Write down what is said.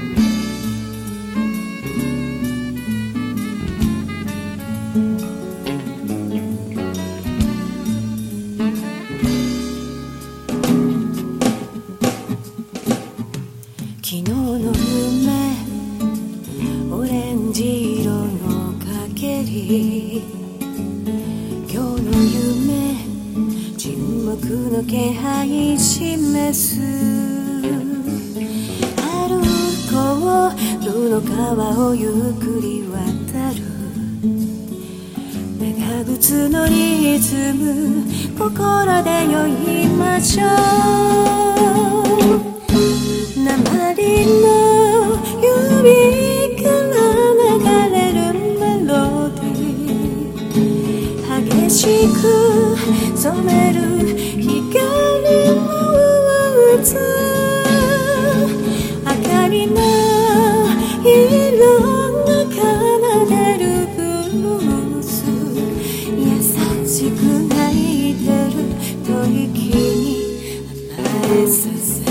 昨日の夢、オレンジ色の陰り、今日の夢、沈黙の気配示す。歩こうルの川をゆっくり渡る。長靴のリズム、心で酔いましょう。鉛の指から流れるメロディー、激しく染める光の渦、明かりの色が奏でるブルース、優しく泣いてる吐息に甘えさせ